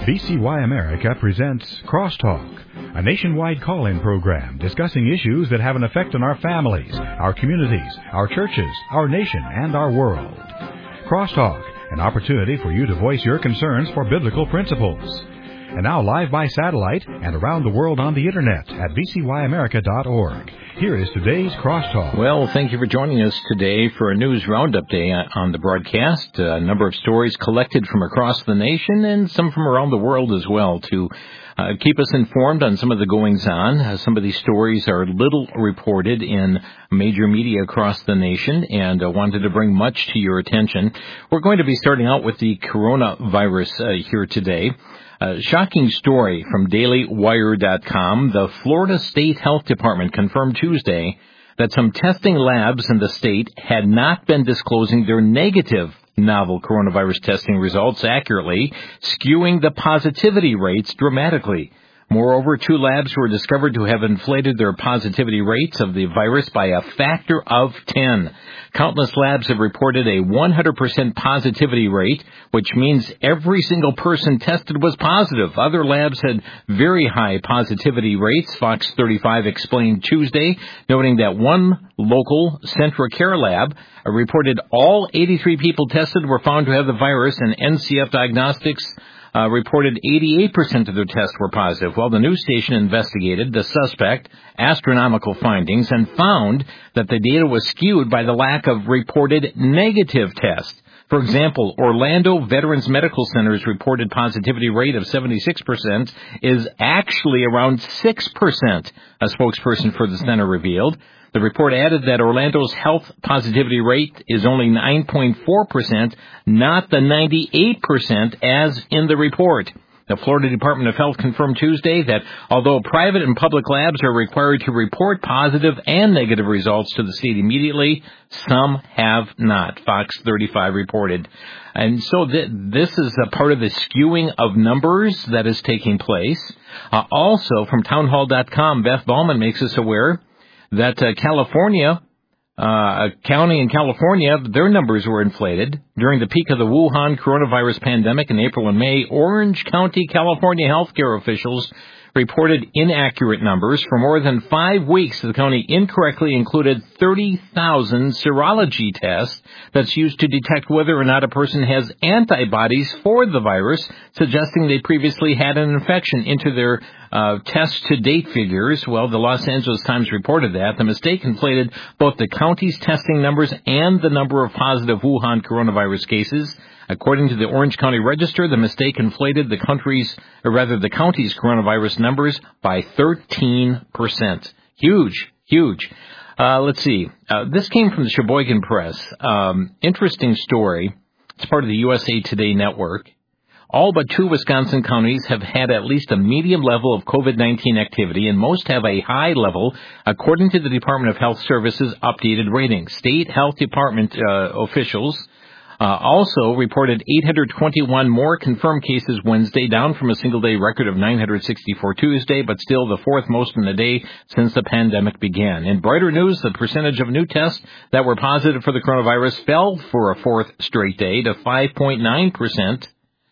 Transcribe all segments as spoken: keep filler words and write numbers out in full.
V C Y America presents Crosstalk, a nationwide call-in program discussing issues that have an effect on our families, our communities, our churches, our nation, and our world. Crosstalk, an opportunity for you to voice your concerns for biblical principles. And now live by satellite and around the world on the Internet at v c y america dot org. Here is today's Crosstalk. Well, thank you for joining us today for a news roundup day on the broadcast. A number of stories collected from across the nation and some from around the world as well to uh, keep us informed on some of the goings-on. Uh, some of these stories are little reported in major media across the nation, and I uh, wanted to bring much to your attention. We're going to be starting out with the coronavirus uh, here today. A shocking story from daily wire dot com. The Florida State Health Department confirmed Tuesday that some testing labs in the state had not been disclosing their negative novel coronavirus testing results accurately, skewing the positivity rates dramatically. Moreover, two labs were discovered to have inflated their positivity rates of the virus by a factor of ten. Countless labs have reported a one hundred percent positivity rate, which means every single person tested was positive. Other labs had very high positivity rates, Fox thirty-five explained Tuesday, noting that one local Centra Care lab reported all eighty-three people tested were found to have the virus, and N C F Diagnostics Uh, reported eighty-eight percent of their tests were positive. While the news station investigated the suspect astronomical findings and found that the data was skewed by the lack of reported negative tests. For example, Orlando Veterans Medical Center's reported positivity rate of seventy-six percent is actually around six percent, a spokesperson for the center revealed. The report added that Orlando's health positivity rate is only nine point four percent, not the ninety-eight percent as in the report. The Florida Department of Health confirmed Tuesday that although private and public labs are required to report positive and negative results to the state immediately, some have not, Fox thirty-five reported. And so th- this is a part of the skewing of numbers that is taking place. Uh, also, from townhall dot com, Beth Ballman makes us aware that uh, California, uh, a county in California, their numbers were inflated. During the peak of the Wuhan coronavirus pandemic in April and May, Orange County, California healthcare officials reported inaccurate numbers. For more than five weeks, the county incorrectly included thirty thousand serology tests that's used to detect whether or not a person has antibodies for the virus, suggesting they previously had an infection into their uh, test-to-date figures. Well, the Los Angeles Times reported that. The mistake inflated both the county's testing numbers and the number of positive Wuhan coronavirus cases. According to the Orange County Register, the mistake inflated the country's, or rather the county's coronavirus numbers by thirteen percent. Huge, huge. Uh, let's see. Uh, this came from the Sheboygan Press. Um, interesting story. It's part of the U S A Today network. All but two Wisconsin counties have had at least a medium level of COVID nineteen activity, and most have a high level, according to the Department of Health Services' updated ratings. State Health Department uh, officials Uh, also reported eight hundred twenty-one more confirmed cases Wednesday, down from a single-day record of nine hundred sixty-four Tuesday, but still the fourth most in a day since the pandemic began. In brighter news, the percentage of new tests that were positive for the coronavirus fell for a fourth straight day to five point nine percent.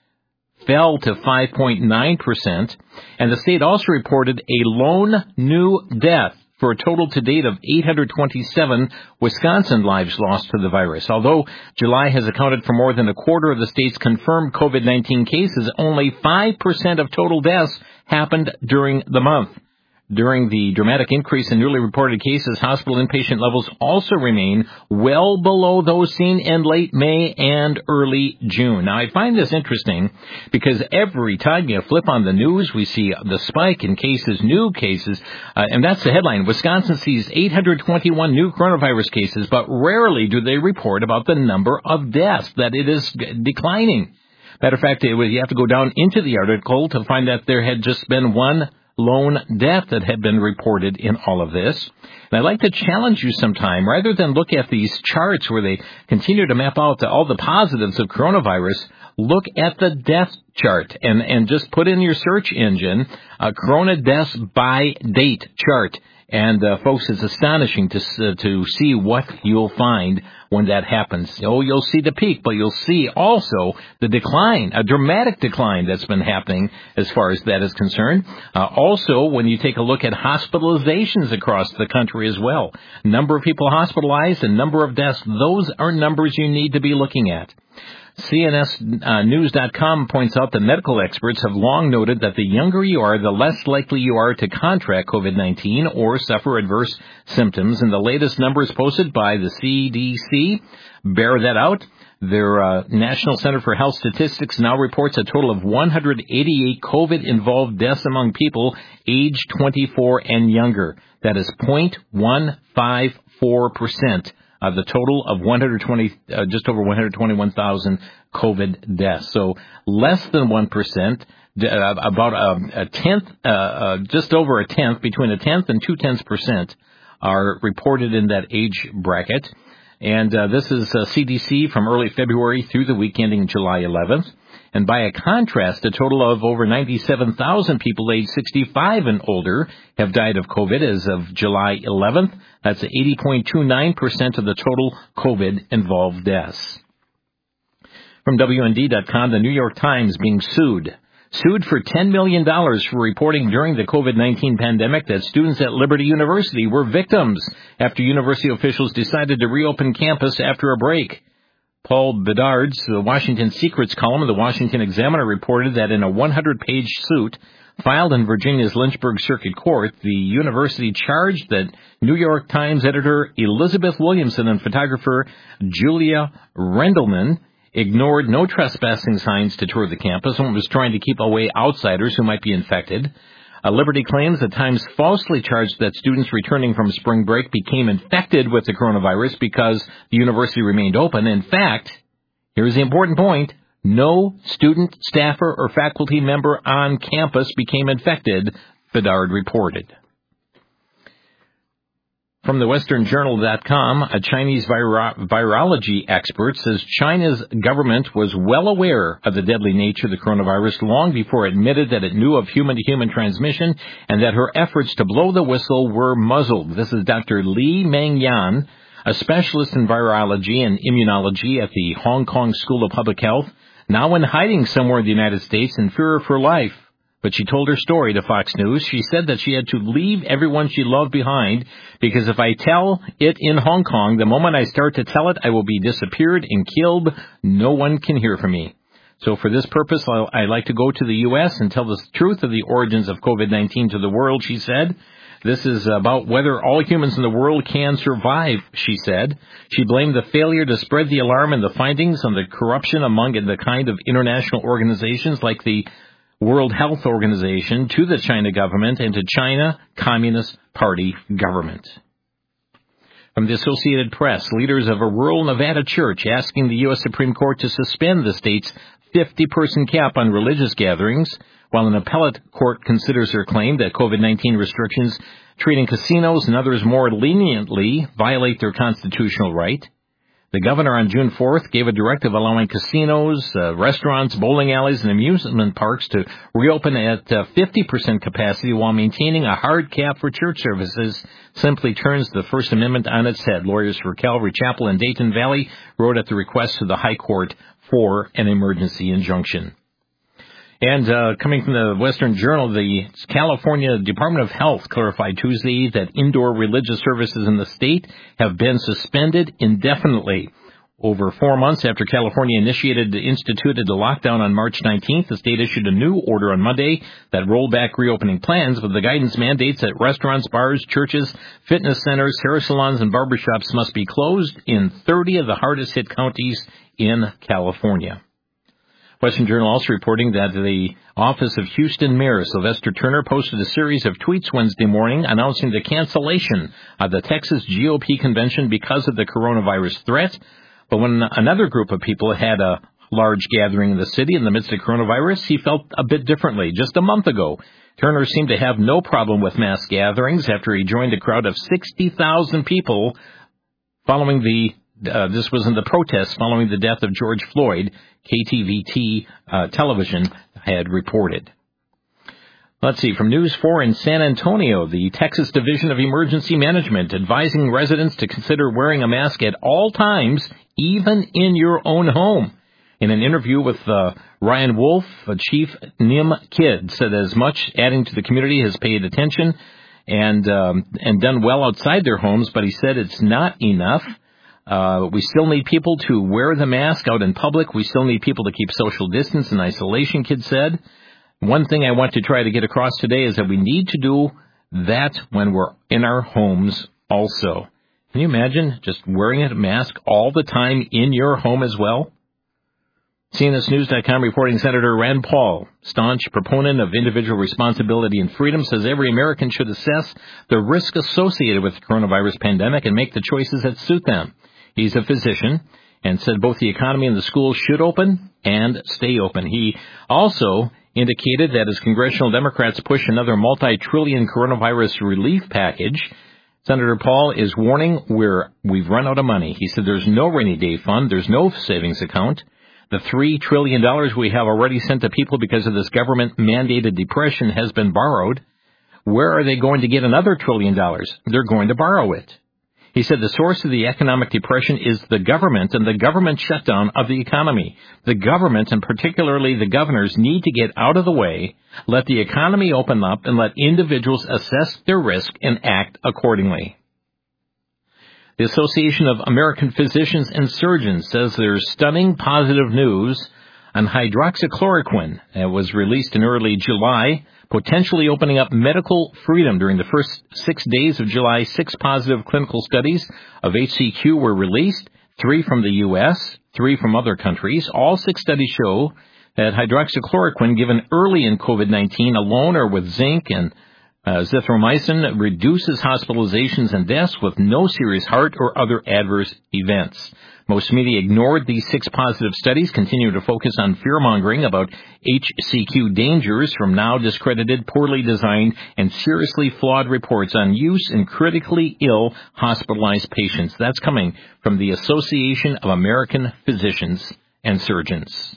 Fell to five point nine percent. And the state also reported a lone new death, for a total to date of eight hundred twenty-seven Wisconsin lives lost to the virus. Although July has accounted for more than a quarter of the state's confirmed COVID nineteen cases, only five percent of total deaths happened during the month. During the dramatic increase in newly reported cases, hospital inpatient levels also remain well below those seen in late May and early June. Now, I find this interesting because every time you flip on the news, we see the spike in cases, new cases, uh, and that's the headline. Wisconsin sees eight hundred twenty-one new coronavirus cases, but rarely do they report about the number of deaths, that it is declining. Matter of fact, it, you have to go down into the article to find that there had just been one lone death that had been reported in all of this. And I'd like to challenge you sometime, rather than look at these charts where they continue to map out the, all the positives of coronavirus, look at the death chart and, and just put in your search engine a corona deaths by date chart. And, uh, folks, it's astonishing to uh, to see what you'll find when that happens. Oh, you'll see the peak, but you'll see also the decline, a dramatic decline that's been happening as far as that is concerned. Uh, also, when you take a look at hospitalizations across the country as well, number of people hospitalized and number of deaths, those are numbers you need to be looking at. C N S News dot com points out that medical experts have long noted that the younger you are, the less likely you are to contract COVID nineteen or suffer adverse symptoms. And the latest numbers posted by the C D C bear that out. Their uh, National Center for Health Statistics now reports a total of one hundred eighty-eight COVID-involved deaths among people aged twenty-four and younger. That is zero point one five four percent. Of the total of one hundred twenty, uh, just over one hundred twenty-one thousand COVID deaths. So less than one percent, uh, about a, a tenth, uh, uh, just over a tenth, between a tenth and two tenths percent are reported in that age bracket. And uh, this is uh, C D C from early February through the week ending July eleventh. And by a contrast, a total of over ninety-seven thousand people aged sixty-five and older have died of COVID as of July eleventh. That's eighty point two nine percent of the total COVID-involved deaths. From W N D dot com, the New York Times being sued. Sued for ten million dollars for reporting during the COVID nineteen pandemic that students at Liberty University were victims after university officials decided to reopen campus after a break. Paul Bedard's the Washington Secrets column of the Washington Examiner reported that in a one hundred page suit filed in Virginia's Lynchburg Circuit Court, the university charged that New York Times editor Elizabeth Williamson and photographer Julia Rendelman ignored no trespassing signs to tour the campus and was trying to keep away outsiders who might be infected. Uh, Liberty claims the Times falsely charged that students returning from spring break became infected with the coronavirus because the university remained open. In fact, here's the important point, no student, staffer, or faculty member on campus became infected, Bedard reported. From the Western Journal dot com, a Chinese viro- virology expert says China's government was well aware of the deadly nature of the coronavirus long before it admitted that it knew of human-to-human transmission and that her efforts to blow the whistle were muzzled. This is Doctor Li Mengyan, a specialist in virology and immunology at the Hong Kong School of Public Health, now in hiding somewhere in the United States in fear for life. But she told her story to Fox News. She said that she had to leave everyone she loved behind because if I tell it in Hong Kong, the moment I start to tell it, I will be disappeared and killed. No one can hear from me. So for this purpose, I like to go to the U S and tell the truth of the origins of COVID nineteen to the world, she said. This is about whether all humans in the world can survive, she said. She blamed the failure to spread the alarm and the findings on the corruption among the kind of international organizations like the World Health Organization to the China government and to China Communist Party government. From the Associated Press, leaders of a rural Nevada church asking the U S Supreme Court to suspend the state's fifty-person cap on religious gatherings, while an appellate court considers their claim that COVID nineteen restrictions treating casinos and others more leniently violate their constitutional right. The governor on June fourth gave a directive allowing casinos, uh, restaurants, bowling alleys, and amusement parks to reopen at uh, fifty percent capacity while maintaining a hard cap for church services. Simply turns the First Amendment on its head. Lawyers for Calvary Chapel in Dayton Valley wrote at the request to the High Court for an emergency injunction. And uh, coming from the Western Journal, the California Department of Health clarified Tuesday that indoor religious services in the state have been suspended indefinitely. Over four months after California initiated instituted the lockdown on March nineteenth, the state issued a new order on Monday that rolled back reopening plans, but the guidance mandates that restaurants, bars, churches, fitness centers, hair salons, and barbershops must be closed in thirty of the hardest-hit counties in California. Western Journal also reporting that the office of Houston Mayor Sylvester Turner posted a series of tweets Wednesday morning announcing the cancellation of the Texas G O P convention because of the coronavirus threat. But when another group of people had a large gathering in the city in the midst of coronavirus, he felt a bit differently. Just a month ago, Turner seemed to have no problem with mass gatherings after he joined a crowd of sixty thousand people following the Uh, this was in the protests following the death of George Floyd, K T V T uh, television had reported. Let's see, from News four in San Antonio, the Texas Division of Emergency Management advising residents to consider wearing a mask at all times, even in your own home. In an interview with uh, Ryan Wolf, Chief Nim Kidd said as much adding to the community has paid attention and um, and done well outside their homes, but he said it's not enough. Uh, we still need people to wear the mask out in public. We still need people to keep social distance and isolation, Kidd said. One thing I want to try to get across today is that we need to do that when we're in our homes also. Can you imagine just wearing a mask all the time in your home as well? C N S News dot com reporting Senator Rand Paul, staunch proponent of individual responsibility and freedom, says every American should assess the risk associated with the coronavirus pandemic and make the choices that suit them. He's a physician and said both the economy and the schools should open and stay open. He also indicated that as congressional Democrats push another multi-trillion coronavirus relief package, Senator Paul is warning we're, we've run out of money. He said there's no rainy day fund, there's no savings account. The three trillion dollars we have already sent to people because of this government-mandated depression has been borrowed. Where are they going to get another trillion dollars? They're going to borrow it. He said the source of the economic depression is the government and the government shutdown of the economy. The government, and particularly the governors, need to get out of the way, let the economy open up, and let individuals assess their risk and act accordingly. The Association of American Physicians and Surgeons says there's stunning positive news on hydroxychloroquine. It was released in early July, potentially opening up medical freedom. During the first six days of July, six positive clinical studies of H C Q were released, three from the U S, three from other countries. All six studies show that hydroxychloroquine given early in COVID nineteen alone or with zinc and uh, zithromycin reduces hospitalizations and deaths with no serious heart or other adverse events. Most media ignored these six positive studies, continue to focus on fear-mongering about H C Q dangers from now discredited, poorly designed, and seriously flawed reports on use in critically ill hospitalized patients. That's coming from the Association of American Physicians and Surgeons.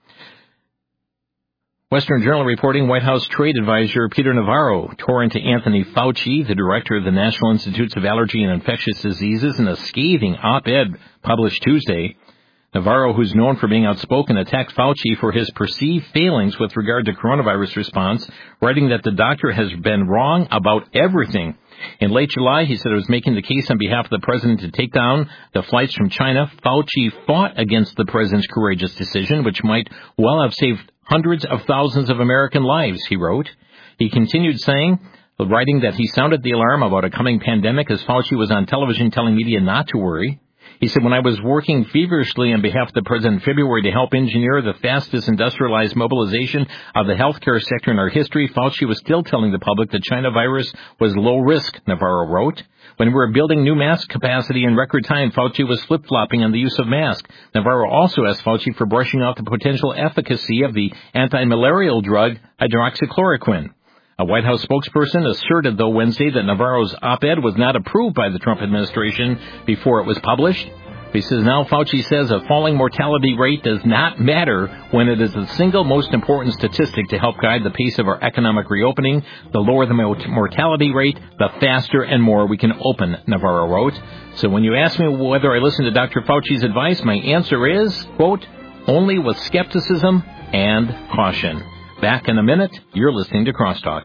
Western Journal reporting White House trade advisor Peter Navarro tore into Anthony Fauci, the director of the National Institutes of Allergy and Infectious Diseases, in a scathing op-ed published Tuesday. Navarro, who's known for being outspoken, attacked Fauci for his perceived failings with regard to coronavirus response, writing that the doctor has been wrong about everything. In late July, he said he was making the case on behalf of the president to take down the flights from China. Fauci fought against the president's courageous decision, which might well have saved hundreds of thousands of American lives, he wrote. He continued saying, writing that he sounded the alarm about a coming pandemic as Fauci was on television telling media not to worry. He said, when I was working feverishly on behalf of the president in February to help engineer the fastest industrialized mobilization of the healthcare sector in our history, Fauci was still telling the public the China virus was low risk, Navarro wrote. When we were building new mask capacity in record time, Fauci was flip-flopping on the use of masks. Navarro also asked Fauci for brushing off the potential efficacy of the anti-malarial drug hydroxychloroquine. A White House spokesperson asserted, though, Wednesday that Navarro's op-ed was not approved by the Trump administration before it was published. He says now Fauci says a falling mortality rate does not matter when it is the single most important statistic to help guide the pace of our economic reopening. The lower the mortality rate, the faster and more we can open, Navarro wrote. So when you ask me whether I listen to Doctor Fauci's advice, my answer is, quote, only with skepticism and caution. Back in a minute, you're listening to Crosstalk.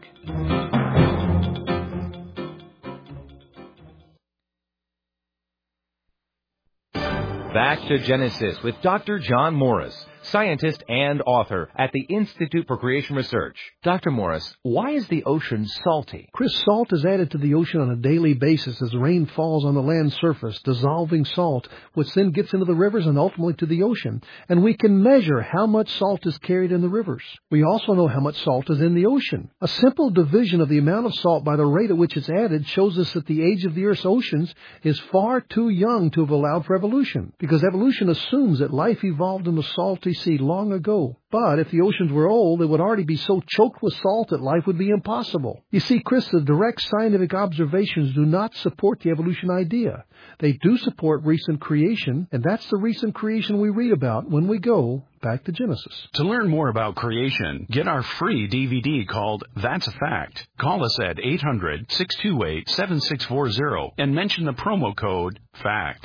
Back to Genesis with Doctor John Morris, scientist and author at the Institute for Creation Research. Doctor Morris, why is the ocean salty? Chris, salt is added to the ocean on a daily basis as rain falls on the land surface, dissolving salt, which then gets into the rivers and ultimately to the ocean. And we can measure how much salt is carried in the rivers. We also know how much salt is in the ocean. A simple division of the amount of salt by the rate at which it's added shows us that the age of the Earth's oceans is far too young to have allowed for evolution, because evolution assumes that life evolved in the salty C C long ago. But if the oceans were old, they would already be so choked with salt that life would be impossible. You see, Chris, the direct scientific observations do not support the evolution idea. They do support recent creation, and that's the recent creation we read about when we go back to Genesis. To learn more about creation, get our free D V D called That's a Fact. Call us at eight hundred, six two eight, seven six four zero and mention the promo code FACT.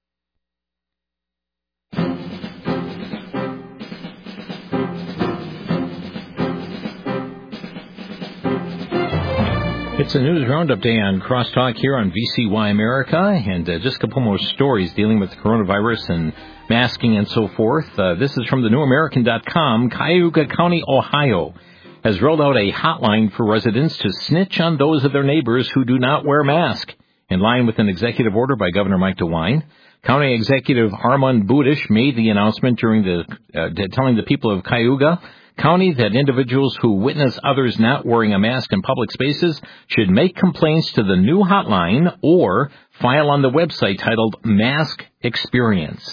It's a news roundup day on Crosstalk here on V C Y America, and uh, just a couple more stories dealing with coronavirus and masking and so forth. Uh, this is from the new american dot com. Cuyahoga County, Ohio, has rolled out a hotline for residents to snitch on those of their neighbors who do not wear masks. In line with an executive order by Governor Mike DeWine, County Executive Armand Budish made the announcement during the uh, telling the people of Cuyahoga County that individuals who witness others not wearing a mask in public spaces should make complaints to the new hotline or file on the website titled Mask Experience.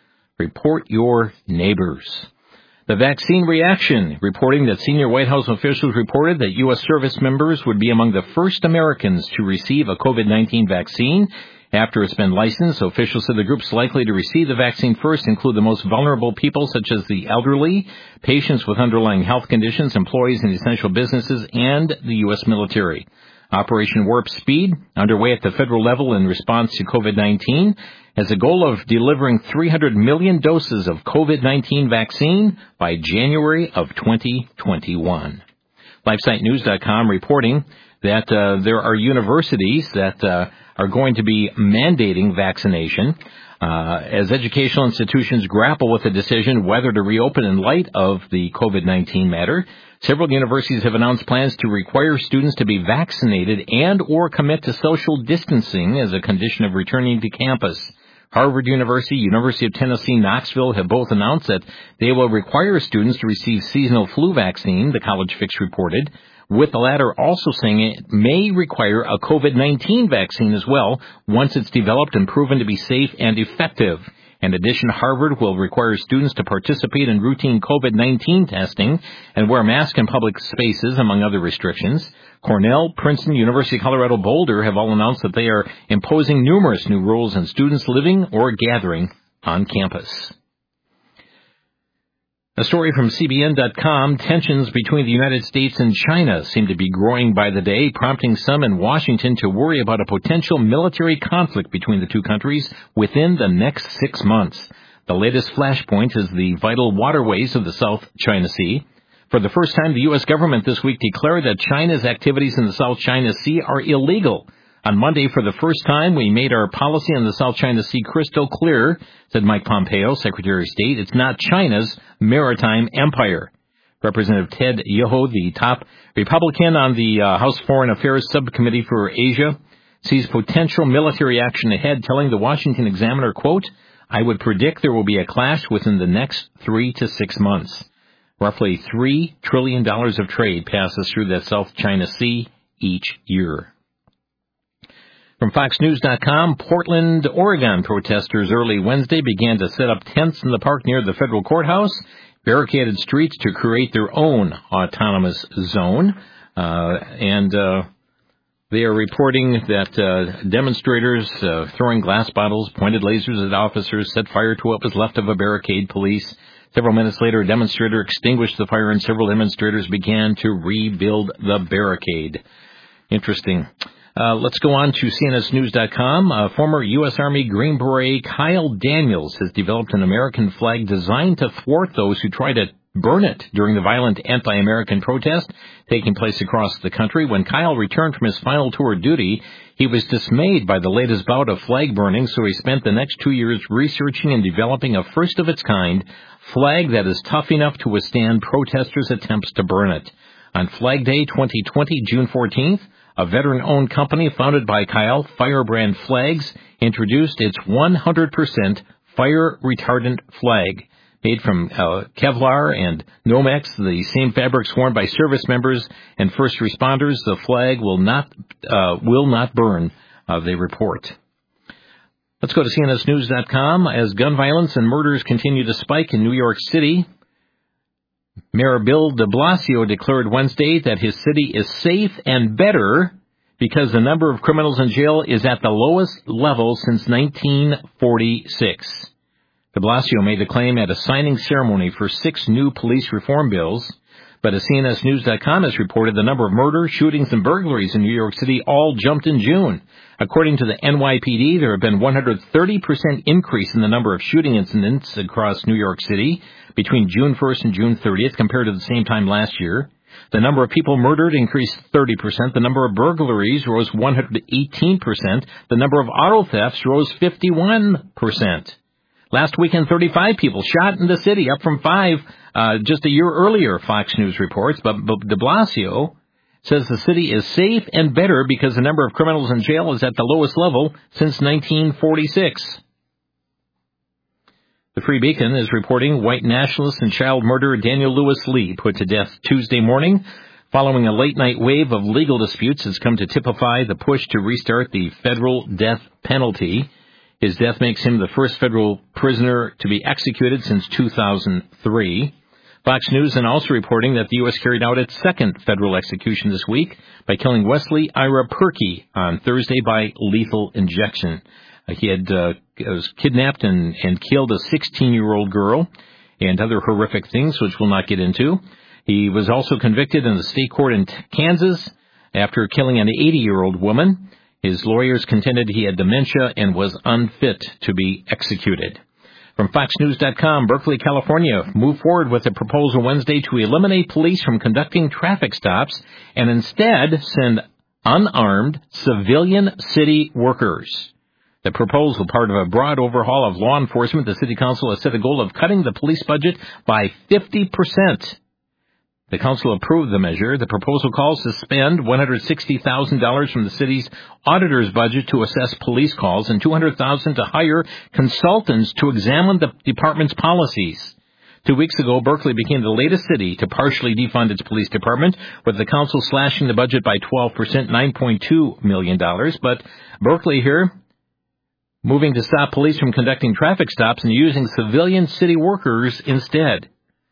Report your neighbors. The vaccine reaction, reporting that senior White House officials reported that U S service members would be among the first Americans to receive a COVID nineteen vaccine. After it's been licensed, officials said the groups likely to receive the vaccine first include the most vulnerable people, such as the elderly, patients with underlying health conditions, employees in essential businesses, and the U S military. Operation Warp Speed, underway at the federal level in response to COVID nineteen, has a goal of delivering three hundred million doses of COVID nineteen vaccine by January of twenty twenty-one. LifeSite News dot com reporting that uh, there are universities that uh, are going to be mandating vaccination uh, as educational institutions grapple with the decision whether to reopen in light of the COVID nineteen matter. Several universities have announced plans to require students to be vaccinated and or commit to social distancing as a condition of returning to campus. Harvard University, University of Tennessee, Knoxville have both announced that they will require students to receive seasonal flu vaccine, the College Fix reported, with the latter also saying it may require a COVID nineteen vaccine as well once it's developed and proven to be safe and effective. In addition, Harvard will require students to participate in routine COVID nineteen testing and wear masks in public spaces, among other restrictions. Cornell, Princeton, University of Colorado Boulder have all announced that they are imposing numerous new rules on students living or gathering on campus. A story from C B N dot com, tensions between the United States and China seem to be growing by the day, prompting some in Washington to worry about a potential military conflict between the two countries within the next six months. The latest flashpoint is the vital waterways of the South China Sea. For the first time, the U S government this week declared that China's activities in the South China Sea are illegal. On Monday, for the first time, we made our policy on the South China Sea crystal clear, said Mike Pompeo, Secretary of State. It's not China's maritime empire. Representative Ted Yoho, the top Republican on the uh, House Foreign Affairs Subcommittee for Asia, sees potential military action ahead, telling the Washington Examiner, quote, I would predict there will be a clash within the next three to six months. Roughly three trillion dollars of trade passes through the South China Sea each year. From Fox News dot com, Portland, Oregon protesters early Wednesday began to set up tents in the park near the federal courthouse, barricaded streets to create their own autonomous zone, uh, and uh, they are reporting that uh, demonstrators uh, throwing glass bottles, pointed lasers at officers, set fire to what was left of a barricade. Police. Several minutes later, a demonstrator extinguished the fire and several demonstrators began to rebuild the barricade. Interesting. Uh, let's go on to C N S News dot com. Uh, former U S Army Green Beret Kyle Daniels has developed an American flag designed to thwart those who try to burn it during the violent anti-American protest taking place across the country. When Kyle returned from his final tour of duty, he was dismayed by the latest bout of flag burning, so he spent the next two years researching and developing a first-of-its-kind flag that is tough enough to withstand protesters' attempts to burn it. On Flag Day twenty twenty, June fourteenth, a veteran-owned company founded by Kyle, Firebrand Flags, introduced its one hundred percent fire-retardant flag. Made from uh, Kevlar and Nomex, the same fabrics worn by service members and first responders, the flag will not uh, will not burn, uh, they report. Let's go to C N S News dot com. As gun violence and murders continue to spike in New York City, Mayor Bill de Blasio declared Wednesday that his city is safe and better because the number of criminals in jail is at the lowest level since nineteen forty-six. De Blasio made the claim at a signing ceremony for six new police reform bills, but as C N S News dot com has reported, the number of murders, shootings, and burglaries in New York City all jumped in June. According to the N Y P D, there have been one hundred thirty percent increase in the number of shooting incidents across New York City between June first and June thirtieth compared to the same time last year. The number of people murdered increased thirty percent. The number of burglaries rose one hundred eighteen percent. The number of auto thefts rose fifty-one percent. Last weekend, thirty-five people shot in the city, up from five uh, just a year earlier, Fox News reports. But, but de Blasio says the city is safe and better because the number of criminals in jail is at the lowest level since nineteen forty-six. The Free Beacon is reporting white nationalist and child murderer Daniel Lewis Lee put to death Tuesday morning following a late-night wave of legal disputes has come to typify the push to restart the federal death penalty. His death makes him the first federal prisoner to be executed since two thousand three. Fox News is also reporting that the U S carried out its second federal execution this week by killing Wesley Ira Perkey on Thursday by lethal injection. Uh, he had uh, was kidnapped and, and killed a sixteen-year-old girl and other horrific things, which we'll not get into. He was also convicted in the state court in Kansas after killing an eighty-year-old woman. His lawyers contended he had dementia and was unfit to be executed. From Fox News dot com, Berkeley, California, moved forward with a proposal Wednesday to eliminate police from conducting traffic stops and instead send unarmed civilian city workers. The proposal, part of a broad overhaul of law enforcement, the city council has set a goal of cutting the police budget by fifty percent. The council approved the measure. The proposal calls to spend one hundred sixty thousand dollars from the city's auditor's budget to assess police calls and two hundred thousand dollars to hire consultants to examine the department's policies. Two weeks ago, Berkeley became the latest city to partially defund its police department, with the council slashing the budget by twelve percent, nine point two million dollars. But Berkeley here, moving to stop police from conducting traffic stops and using civilian city workers instead.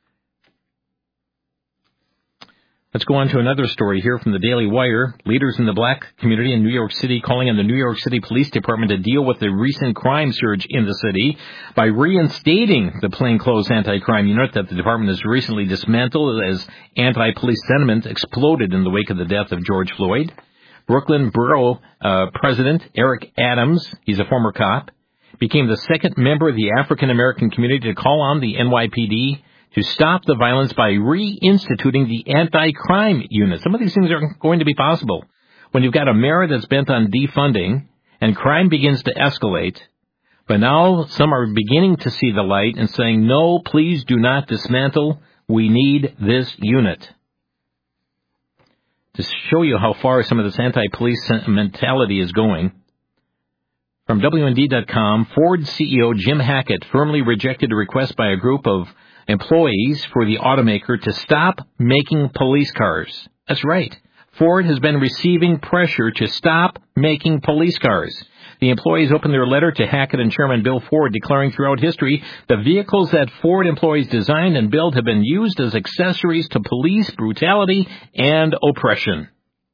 Let's go on to another story here from the Daily Wire. Leaders in the black community in New York City calling on the New York City Police Department to deal with the recent crime surge in the city by reinstating the plainclothes anti-crime unit that the department has recently dismantled as anti-police sentiment exploded in the wake of the death of George Floyd. Brooklyn Borough uh, President Eric Adams, he's a former cop, became the second member of the African-American community to call on the N Y P D to stop the violence by reinstituting the anti-crime unit. Some of these things are going to be possible. When you've got a mayor that's bent on defunding and crime begins to escalate, but now some are beginning to see the light and saying, no, please do not dismantle. We need this unit. To show you how far some of this anti-police mentality is going, from W N D dot com, Ford C E O Jim Hackett firmly rejected a request by a group of employees for the automaker to stop making police cars. That's right. Ford has been receiving pressure to stop making police cars. The employees opened their letter to Hackett and Chairman Bill Ford, declaring throughout history the vehicles that Ford employees designed and built have been used as accessories to police brutality and oppression.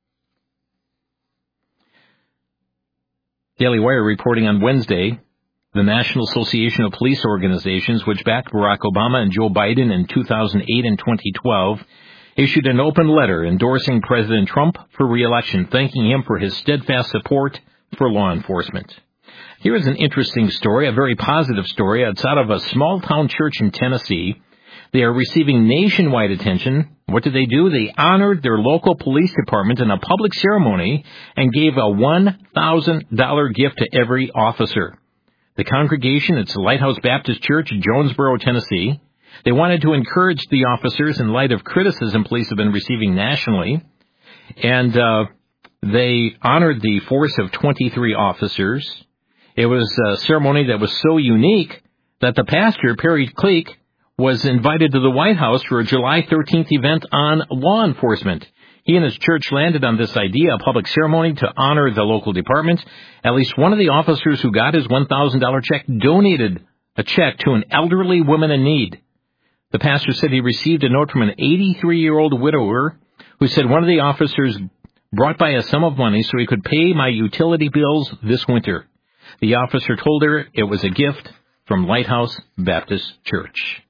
Daily Wire reporting on Wednesday, the National Association of Police Organizations, which backed Barack Obama and Joe Biden in two thousand eight and twenty twelve, issued an open letter endorsing President Trump for re-election, thanking him for his steadfast support for law enforcement. Here is an interesting story, a very positive story. It's out of a small-town church in Tennessee. They are receiving nationwide attention. What did they do? They honored their local police department in a public ceremony and gave a one thousand dollars gift to every officer. The congregation, it's the Lighthouse Baptist Church in Jonesboro, Tennessee. They wanted to encourage the officers in light of criticism police have been receiving nationally. And uh, they honored the force of twenty-three officers. It was a ceremony that was so unique that the pastor, Perry Cleek, was invited to the White House for a July thirteenth event on law enforcement. He and his church landed on this idea, a public ceremony to honor the local department. At least one of the officers who got his one thousand dollars check donated a check to an elderly woman in need. The pastor said he received a note from an eighty-three-year-old widower who said one of the officers brought by a sum of money so he could pay my utility bills this winter. The officer told her it was a gift from Lighthouse Baptist Church.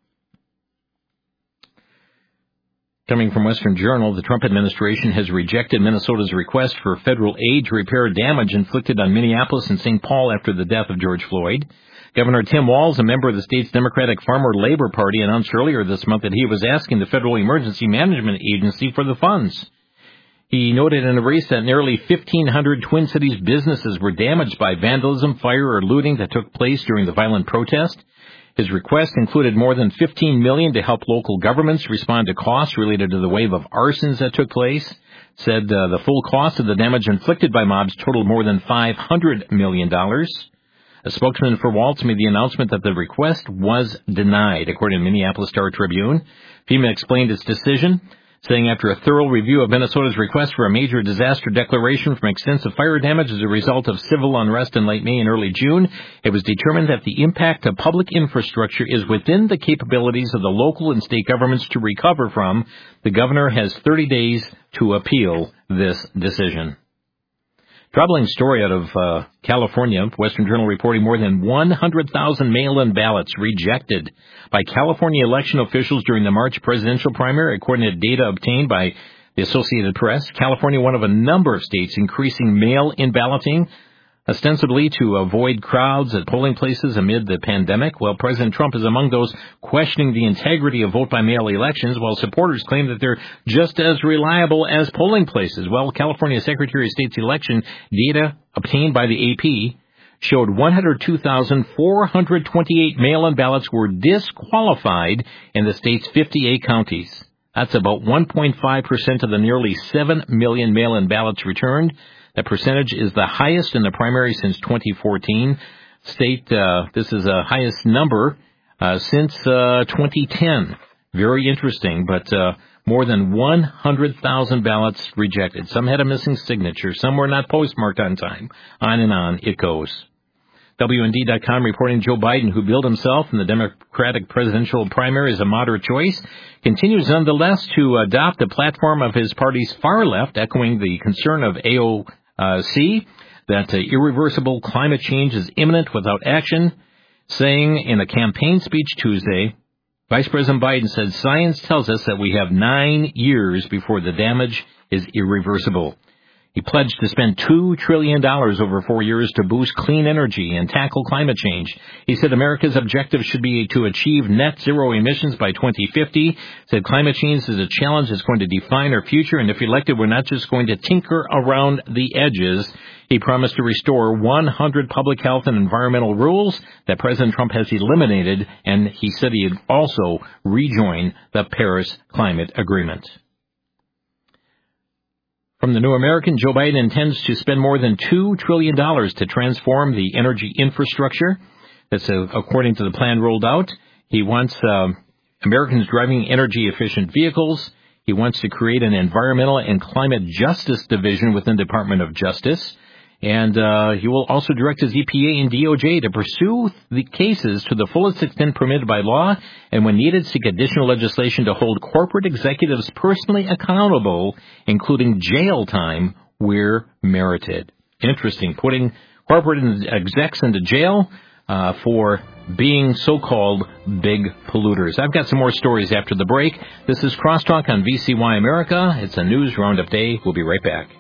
Coming from Western Journal, the Trump administration has rejected Minnesota's request for federal aid to repair damage inflicted on Minneapolis and Saint Paul after the death of George Floyd. Governor Tim Walz, a member of the state's Democratic Farmer Labor Party, announced earlier this month that he was asking the Federal Emergency Management Agency for the funds. He noted in a race that nearly fifteen hundred Twin Cities businesses were damaged by vandalism, fire, or looting that took place during the violent protest. His request included more than fifteen million dollars to help local governments respond to costs related to the wave of arsons that took place. Said uh, the full cost of the damage inflicted by mobs totaled more than five hundred million dollars. A spokesman for Waltz made the announcement that the request was denied, according to Minneapolis Star-Tribune. FEMA explained its decision, saying after a thorough review of Minnesota's request for a major disaster declaration from extensive fire damage as a result of civil unrest in late May and early June, it was determined that the impact of public infrastructure is within the capabilities of the local and state governments to recover from. The governor has thirty days to appeal this decision. Troubling story out of uh, California. Western Journal reporting more than one hundred thousand mail-in ballots rejected by California election officials during the March presidential primary, according to data obtained by the Associated Press. California, one of a number of states increasing mail-in balloting, ostensibly to avoid crowds at polling places amid the pandemic. Well, President Trump is among those questioning the integrity of vote-by-mail elections, while supporters claim that they're just as reliable as polling places. Well, California Secretary of State's election data obtained by the A P showed one hundred two thousand four hundred twenty-eight mail-in ballots were disqualified in the state's fifty-eight counties. That's about one point five percent of the nearly seven million mail-in ballots returned. That percentage is the highest in the primary since twenty fourteen. State, uh, this is the highest number uh, since uh, twenty ten. Very interesting, but uh, more than one hundred thousand ballots rejected. Some had a missing signature. Some were not postmarked on time. On and on it goes. W N D dot com reporting Joe Biden, who billed himself in the Democratic presidential primary as a moderate choice, continues nonetheless to adopt the platform of his party's far left, echoing the concern of A O C that uh, irreversible climate change is imminent without action, saying in a campaign speech Tuesday, Vice President Biden said, "Science tells us that we have nine years before the damage is irreversible." He pledged to spend two trillion dollars over four years to boost clean energy and tackle climate change. He said America's objective should be to achieve net zero emissions by twenty fifty. Said climate change is a challenge that's going to define our future, and if elected, we're not just going to tinker around the edges. He promised to restore one hundred public health and environmental rules that President Trump has eliminated, and he said he'd also rejoin the Paris Climate Agreement. From the New American, Joe Biden intends to spend more than two trillion dollars to transform the energy infrastructure. That's uh, according to the plan rolled out. He wants uh, Americans driving energy-efficient vehicles. He wants to create an environmental and climate justice division within the Department of Justice. And uh, he will also direct his E P A and D O J to pursue the cases to the fullest extent permitted by law, and when needed, seek additional legislation to hold corporate executives personally accountable, including jail time where merited. Interesting, putting corporate execs into jail uh, for being so-called big polluters. I've got some more stories after the break. This is Crosstalk on V C Y America. It's a news roundup day. We'll be right back.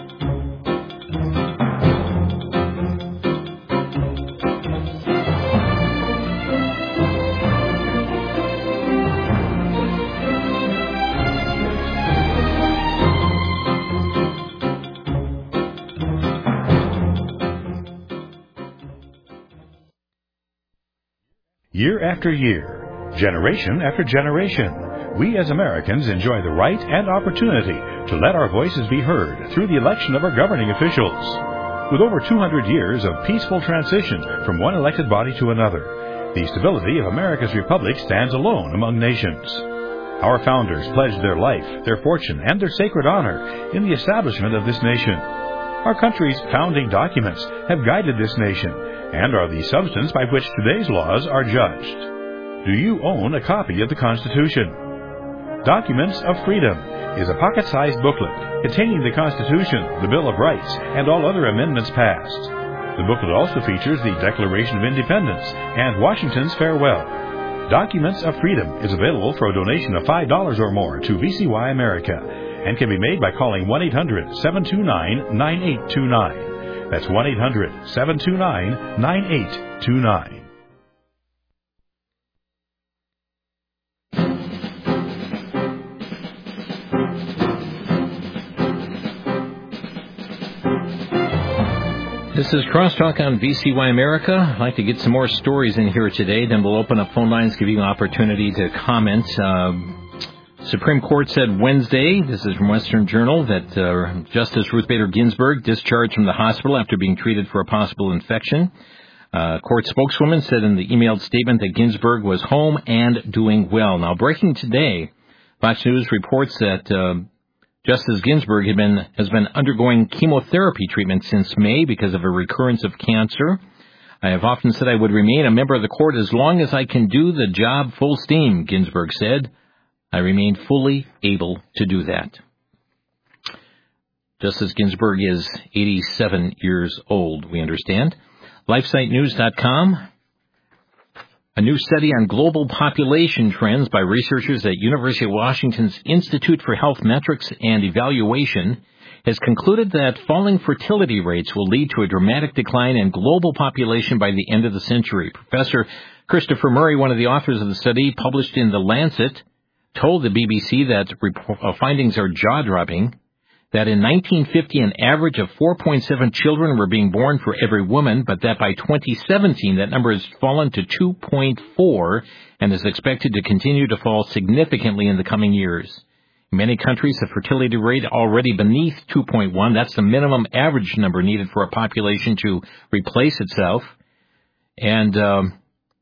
Year after year, generation after generation, we as Americans enjoy the right and opportunity to let our voices be heard through the election of our governing officials. With over two hundred years of peaceful transition from one elected body to another, the stability of America's republic stands alone among nations. Our founders pledged their life, their fortune, and their sacred honor in the establishment of this nation. Our country's founding documents have guided this nation and are the substance by which today's laws are judged. Do you own a copy of the Constitution? Documents of Freedom is a pocket-sized booklet containing the Constitution, the Bill of Rights, and all other amendments passed. The booklet also features the Declaration of Independence and Washington's Farewell. Documents of Freedom is available for a donation of five dollars or more to V C Y America and can be made by calling one eight hundred seven two nine nine eight two nine. That's one eight hundred seven two nine nine eight two nine. This is Crosstalk on V C Y America. I'd like to get some more stories in here today. Then we'll open up phone lines, give you an opportunity to comment. Uh, Supreme Court said Wednesday, this is from Western Journal, that uh, Justice Ruth Bader Ginsburg discharged from the hospital after being treated for a possible infection. Uh, court spokeswoman said in the emailed statement that Ginsburg was home and doing well. Now, breaking today, Fox News reports that Uh, Justice Ginsburg had been, has been undergoing chemotherapy treatment since May because of a recurrence of cancer. I have often said I would remain a member of the court as long as I can do the job full steam, Ginsburg said. I remain fully able to do that. Justice Ginsburg is eighty-seven years old, we understand. LifeSite News dot com. A new study on global population trends by researchers at University of Washington's Institute for Health Metrics and Evaluation has concluded that falling fertility rates will lead to a dramatic decline in global population by the end of the century. Professor Christopher Murray, one of the authors of the study, published in The Lancet, told the B B C that findings are jaw-dropping, that in nineteen fifty an average of four point seven children were being born for every woman, but that by twenty seventeen that number has fallen to two point four and is expected to continue to fall significantly in the coming years. In many countries, the fertility rate already beneath two point one. That's the minimum average number needed for a population to replace itself. And um,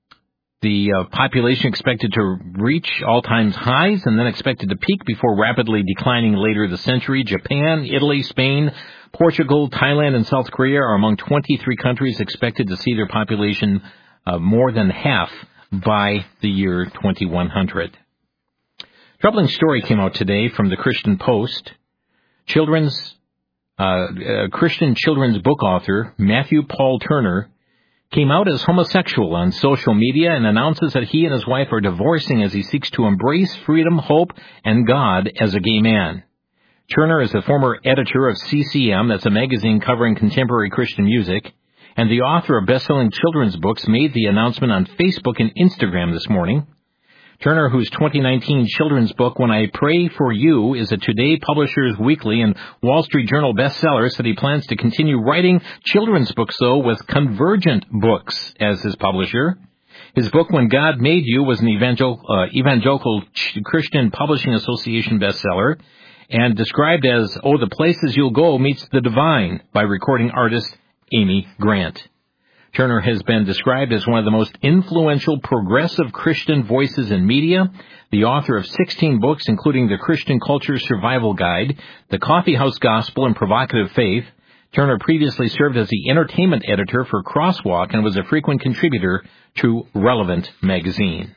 the uh, population expected to reach all-time highs and then expected to peak before rapidly declining later this century. Japan, Italy, Spain, Portugal, Thailand, and South Korea are among twenty-three countries expected to see their population uh, more than half by the year twenty-one hundred. Troubling story came out today from the Christian Post. Children's uh, uh, Christian children's book author Matthew Paul Turner came out as homosexual on social media and announces that he and his wife are divorcing as he seeks to embrace freedom, hope, and God as a gay man. Turner is the former editor of C C M, that's a magazine covering contemporary Christian music, and the author of best-selling children's books, made the announcement on Facebook and Instagram this morning. Turner, whose twenty nineteen children's book, When I Pray for You, is a Today Publishers Weekly and Wall Street Journal bestseller, said he plans to continue writing children's books, though, with Convergent Books as his publisher. His book, When God Made You, was an evangel- uh, Evangelical Christian Publishing Association bestseller and described as, Oh, the Places You'll Go Meets the Divine by recording artist Amy Grant. Turner has been described as one of the most influential progressive Christian voices in media, the author of sixteen books, including The Christian Culture Survival Guide, The Coffeehouse Gospel, and Provocative Faith. Turner previously served as the entertainment editor for Crosswalk and was a frequent contributor to Relevant magazine.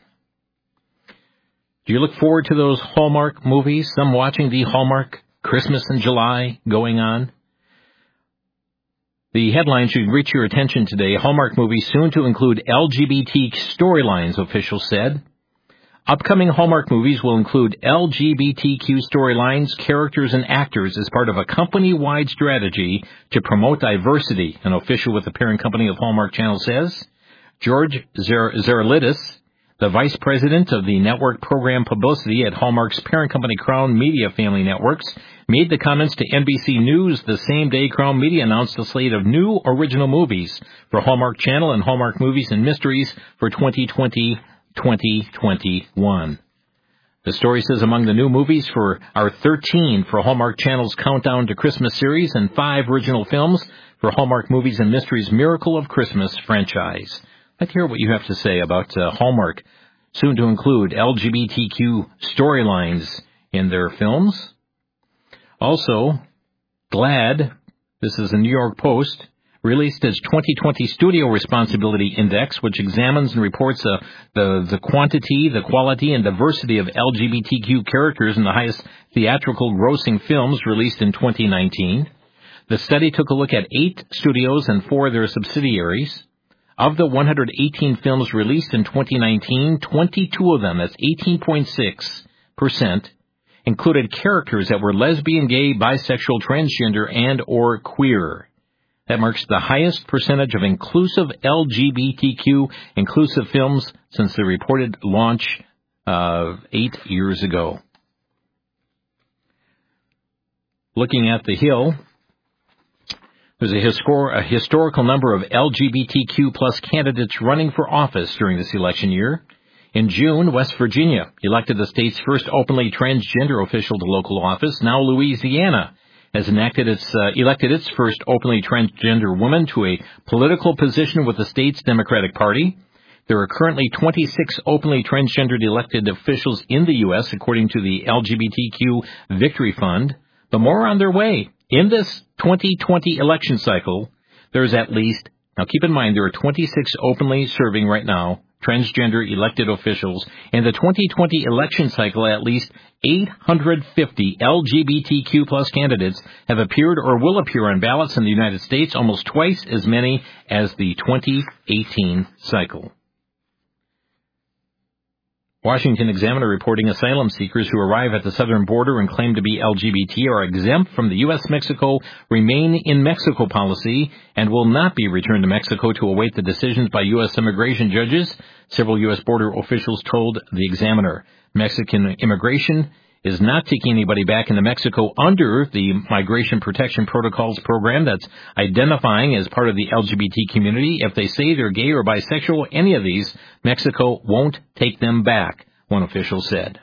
Do you look forward to those Hallmark movies? Some watching the Hallmark Christmas in July going on? The headline should reach your attention today. Hallmark movies soon to include L G B T storylines, officials said. Upcoming Hallmark movies will include L G B T Q storylines, characters, and actors as part of a company-wide strategy to promote diversity, an official with the parent company of Hallmark Channel says. George Zer- Zerlidis, the vice president of the network program publicity at Hallmark's parent company Crown Media Family Networks, made the comments to N B C News the same day Crown Media announced a slate of new original movies for Hallmark Channel and Hallmark Movies and Mysteries for twenty twenty to twenty twenty-one. The story says among the new movies for are thirteen for Hallmark Channel's Countdown to Christmas series and five original films for Hallmark Movies and Mysteries' Miracle of Christmas franchise. I'd like to hear what you have to say about uh, Hallmark soon to include L G B T Q storylines in their films. Also, GLAAD, this is the New York Post, released its twenty twenty Studio Responsibility Index, which examines and reports uh, the, the quantity, the quality, and diversity of L G B T Q characters in the highest theatrical grossing films released in twenty nineteen. The study took a look at eight studios and four of their subsidiaries. Of the one hundred eighteen films released in twenty nineteen, twenty-two of them, that's eighteen point six percent, included characters that were lesbian, gay, bisexual, transgender, and or queer. That marks the highest percentage of inclusive L G B T Q inclusive films since the reported launch uh, eight years ago. Looking at the Hill, there's a, histor- a historical number of L G B T Q plus candidates running for office during this election year. In June, West Virginia elected the state's first openly transgender official to local office. Now Louisiana has enacted its, uh, elected its first openly transgender woman to a political position with the state's Democratic Party. There are currently twenty-six openly transgendered elected officials in the U S, according to the L G B T Q Victory Fund, but more are on their way. In this twenty twenty election cycle, there's at least, now keep in mind, there are twenty-six openly serving right now transgender elected officials. In the twenty twenty election cycle, at least eight hundred fifty L G B T Q plus candidates have appeared or will appear on ballots in the United States, almost twice as many as the twenty eighteen cycle. Washington Examiner reporting asylum seekers who arrive at the southern border and claim to be L G B T are exempt from the U S Mexico Remain in Mexico policy and will not be returned to Mexico to await the decisions by U S immigration judges, several U S border officials told the Examiner. Mexican immigration is not taking anybody back into Mexico under the Migration Protection Protocols program that's identifying as part of the L G B T community. If they say they're gay or bisexual, any of these, Mexico won't take them back, one official said.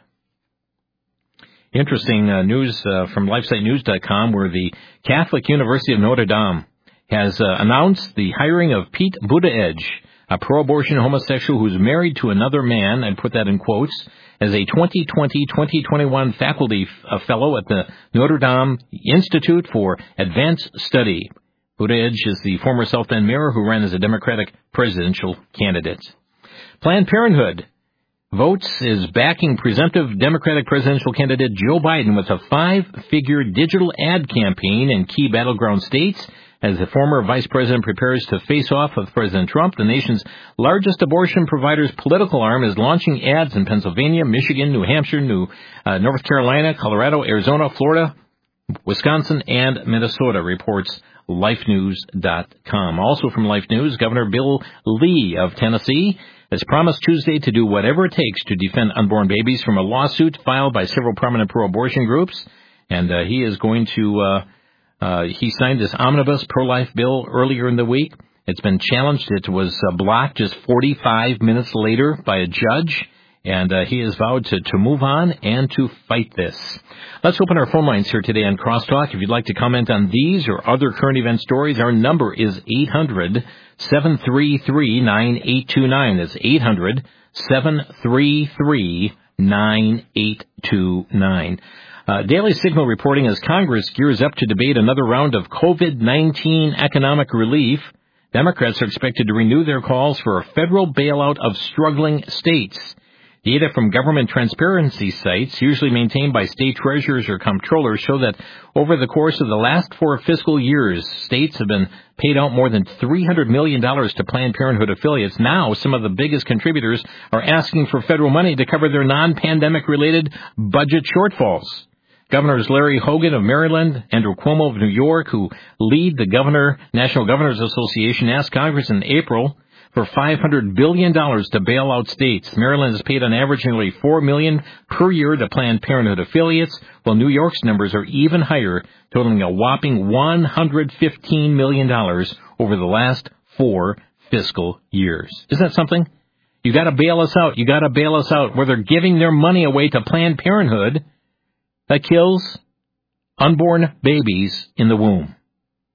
Interesting uh, news uh, from LifeSite News dot com, where the Catholic University of Notre Dame has uh, announced the hiring of Pete Buttigieg, a pro-abortion homosexual who's married to another man, and put that in quotes, as a twenty twenty to twenty twenty-one faculty f- fellow at the Notre Dame Institute for Advanced Study. Buttigieg is the former South Bend mayor who ran as a Democratic presidential candidate. Planned Parenthood votes is backing presumptive Democratic presidential candidate Joe Biden with a five-figure digital ad campaign in key battleground states. As the former vice president prepares to face off with President Trump, the nation's largest abortion provider's political arm is launching ads in Pennsylvania, Michigan, New Hampshire, New uh, North Carolina, Colorado, Arizona, Florida, Wisconsin, and Minnesota, reports Life News dot com. Also from Life News, Governor Bill Lee of Tennessee has promised Tuesday to do whatever it takes to defend unborn babies from a lawsuit filed by several prominent pro-abortion groups, and uh, he is going to... Uh, Uh, he signed this omnibus pro-life bill earlier in the week. It's been challenged. It was uh, blocked just forty-five minutes later by a judge, and uh, he has vowed to, to move on and to fight this. Let's open our phone lines here today on Crosstalk. If you'd like to comment on these or other current event stories, our number is eight hundred, seven three three, nine eight two nine. That's eight hundred, seven three three, nine eight two nine. Uh, Daily Signal reporting as Congress gears up to debate another round of COVID nineteen economic relief, Democrats are expected to renew their calls for a federal bailout of struggling states. Data from government transparency sites, usually maintained by state treasurers or comptrollers, show that over the course of the last four fiscal years, states have been paid out more than three hundred million dollars to Planned Parenthood affiliates. Now, some of the biggest contributors are asking for federal money to cover their non-pandemic related budget shortfalls. Governors Larry Hogan of Maryland, Andrew Cuomo of New York, who lead the Governor National Governors Association, asked Congress in April for five hundred billion dollars to bail out states. Maryland has paid on average nearly four million dollars per year to Planned Parenthood affiliates, while New York's numbers are even higher, totaling a whopping one hundred fifteen million dollars over the last four fiscal years. Isn't that something? You got to bail us out. You got to bail us out. Where they're giving their money away to Planned Parenthood that kills unborn babies in the womb.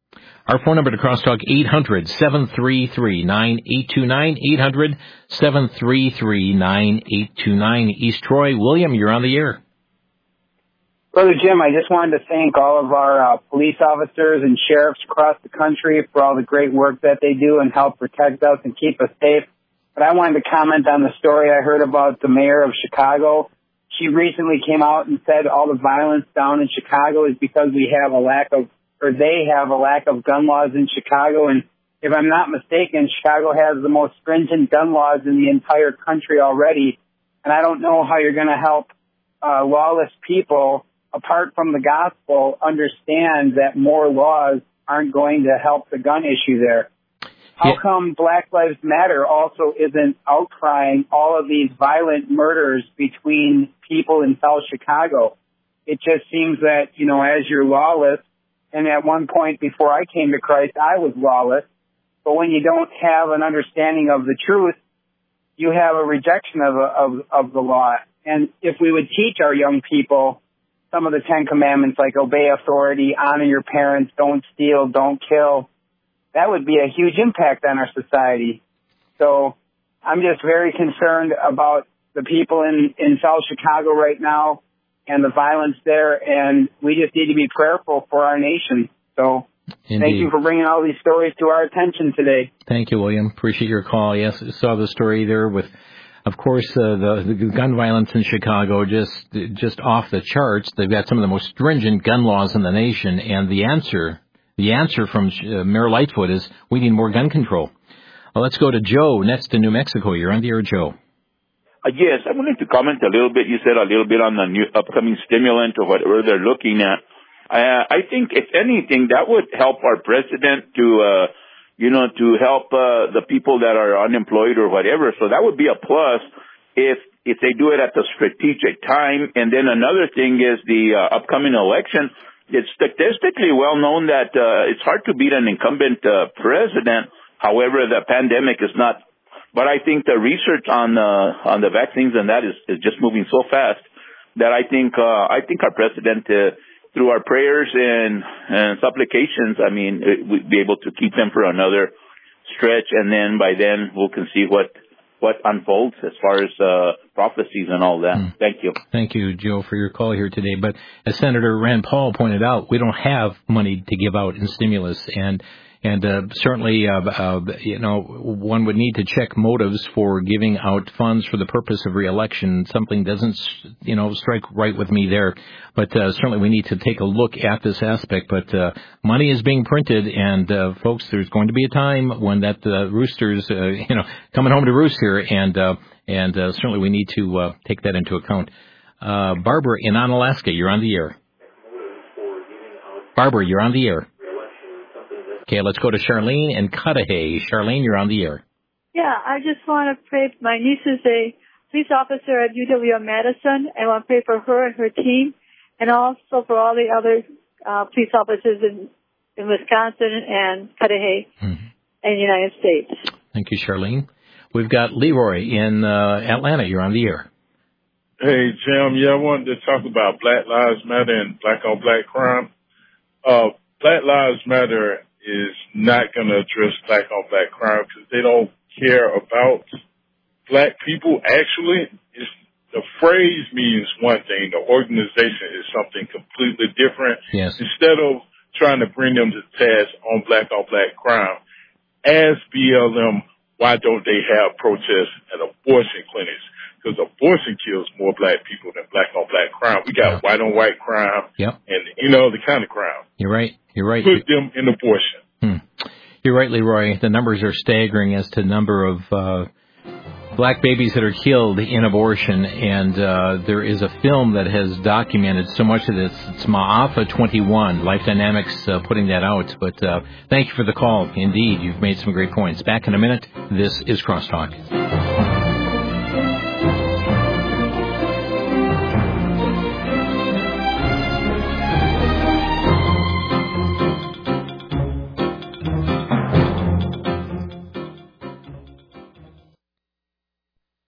Our phone number to Crosstalk, eight hundred, seven three three, nine eight two nine, eight hundred, seven three three, nine eight two nine. East Troy, William, you're on the air. Brother Jim, I just wanted to thank all of our uh, police officers and sheriffs across the country for all the great work that they do and help protect us and keep us safe. But I wanted to comment on the story I heard about the mayor of Chicago. She recently came out and said all the violence down in Chicago is because we have a lack of, or they have a lack of gun laws in Chicago. And if I'm not mistaken, Chicago has the most stringent gun laws in the entire country already. And I don't know how you're going to help uh, lawless people, apart from the gospel, understand that more laws aren't going to help the gun issue there. How yeah. come Black Lives Matter also isn't outcrying all of these violent murders between people in South Chicago? It just seems that, you know, as you're lawless, and at one point before I came to Christ, I was lawless, but when you don't have an understanding of the truth, you have a rejection of, of, of the law. And if we would teach our young people some of the Ten Commandments, like obey authority, honor your parents, don't steal, don't kill, that would be a huge impact on our society. So I'm just very concerned about the people in, in South Chicago right now and the violence there, and we just need to be prayerful for our nation. So Indeed. Thank you for bringing all these stories to our attention today. Thank you, William. Appreciate your call. Yes, I saw the story there with, of course, uh, the, the gun violence in Chicago, just just off the charts. They've got some of the most stringent gun laws in the nation, and the answer, the answer from uh, Mayor Lightfoot is we need more gun control. Well, let's go to Joe next to New Mexico. You're on the air, Joe. Uh, yes, I wanted to comment a little bit. You said a little bit on the new upcoming stimulant or whatever they're looking at. Uh, I think, if anything, that would help our president to, uh, you know, to help uh, the people that are unemployed or whatever. So that would be a plus if if they do it at the strategic time. And then another thing is the uh, upcoming election. It's statistically well known that uh, it's hard to beat an incumbent uh, president. However, the pandemic is not. But I think the research on uh, on the vaccines and that is, is just moving so fast that I think uh, I think our president, uh, through our prayers and, and supplications, I mean, we'd be able to keep them for another stretch, and then by then we can see what what unfolds as far as uh, prophecies and all that. Mm. Thank you. Thank you, Joe, for your call here today. But as Senator Rand Paul pointed out, we don't have money to give out in stimulus, and And uh, certainly, uh, uh, you know, one would need to check motives for giving out funds for the purpose of reelection. Something doesn't, you know, strike right with me there. But uh, certainly we need to take a look at this aspect. But uh, money is being printed, and uh, folks, there's going to be a time when that uh, rooster's, uh, you know, coming home to roost here, and uh, and uh, certainly we need to uh, take that into account. Uh, Barbara in Onalaska, you're on the air. Barbara, you're on the air. Okay, let's go to Charlene and Cudahy. Charlene, you're on the air. Yeah, I just want to pray. My niece is a police officer at U W M Madison. I want to pray for her and her team, and also for all the other uh, police officers in, in Wisconsin and Cudahy mm-hmm. and the United States. Thank you, Charlene. We've got Leroy in uh, Atlanta. You're on the air. Hey, Jim. Yeah, I wanted to talk about Black Lives Matter and black on black crime. Uh, Black Lives Matter is not going to address black on black crime because they don't care about black people. Actually, it's, the phrase means one thing. The organization is something completely different. Yes. Instead of trying to bring them to task on black on black crime, ask B L M, why don't they have protests at abortion clinics? Because abortion kills more black people than black on black crime. We got yeah. white on white crime yep. and, you know, the kind of crime. You're right. You're right. Put them in abortion. Hmm. You're right, Leroy. The numbers are staggering as to number of uh, black babies that are killed in abortion. And uh, there is a film that has documented so much of this. It's Ma'afa twenty-one, Life Dynamics uh, putting that out. But uh, thank you for the call. Indeed, you've made some great points. Back in a minute. This is Crosstalk.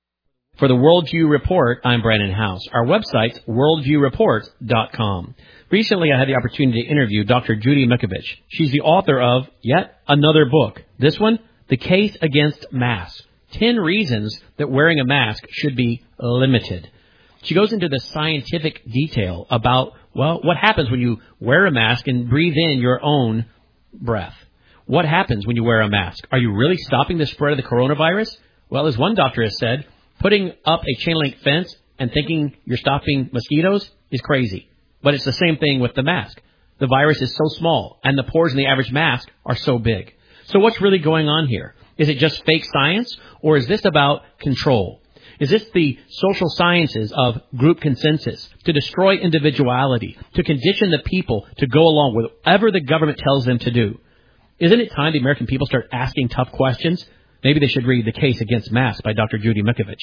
For the Worldview Report, I'm Brandon House. Our website's worldview report dot com. Recently, I had the opportunity to interview Doctor Judy Mikovich. She's the author of yet another book. This one, The Case Against Masks. Ten reasons that wearing a mask should be limited. She goes into the scientific detail about, well, what happens when you wear a mask and breathe in your own breath. What happens when you wear a mask? Are you really stopping the spread of the coronavirus? Well, as one doctor has said, putting up a chain link fence and thinking you're stopping mosquitoes is crazy. But it's the same thing with the mask. The virus is so small, and the pores in the average mask are so big. So what's really going on here? Is it just fake science, or is this about control? Is this the social sciences of group consensus to destroy individuality, to condition the people to go along with whatever the government tells them to do? Isn't it time the American people start asking tough questions? Maybe they should read The Case Against Masks by Doctor Judy Mikovich.